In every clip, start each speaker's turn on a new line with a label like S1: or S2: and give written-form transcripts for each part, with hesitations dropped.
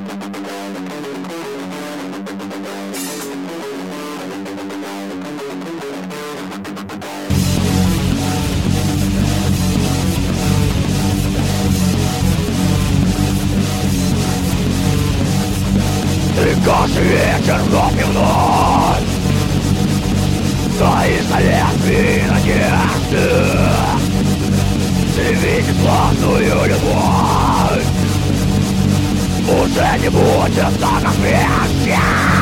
S1: И каждый вечер вновь и вновь стоишь на лезвии надежды. Ты видишь славную любовь, уже не будет так, как прежде.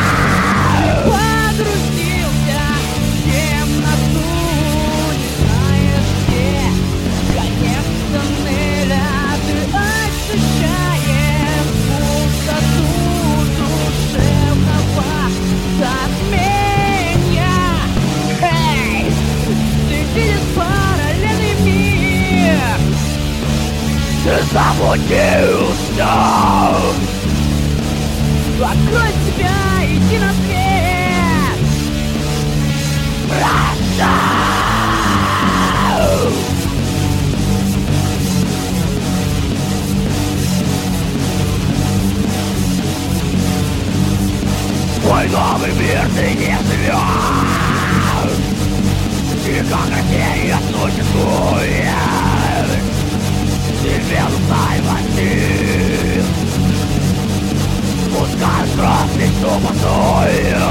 S2: Погрузился в темноту, не знаешь где конец тоннеля. Ты ощущаешь пустоту душевного затмения. Эй, ты видишь параллельный мир.
S1: Ты заблудился.
S2: Открой себя, иди на свет.
S1: Свой новый мир ты не живешь, и как Россия существует. Тебе займати, пускай кровь лечу пустую.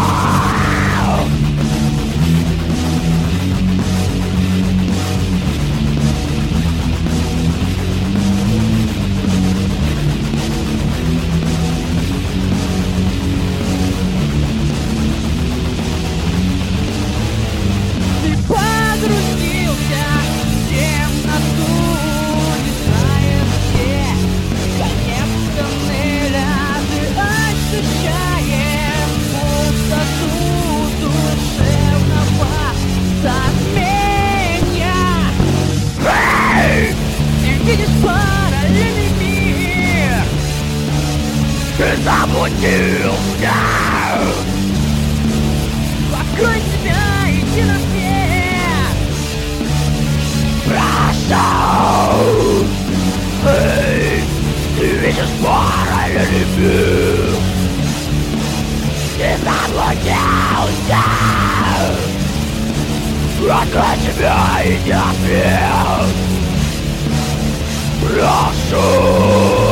S2: Ты погрузился в темноту, не знаешь где конец тоннеля. Ты ощущаешь пустоту душевного затмения. Ты видишь параллельный мир.
S1: Ты заблудился.
S2: Открой себя, иди на свет.
S1: Прошел. Эй, ты видишь параллельный мир. Ты заблудился. Открой себя, иди на свет. Прошу.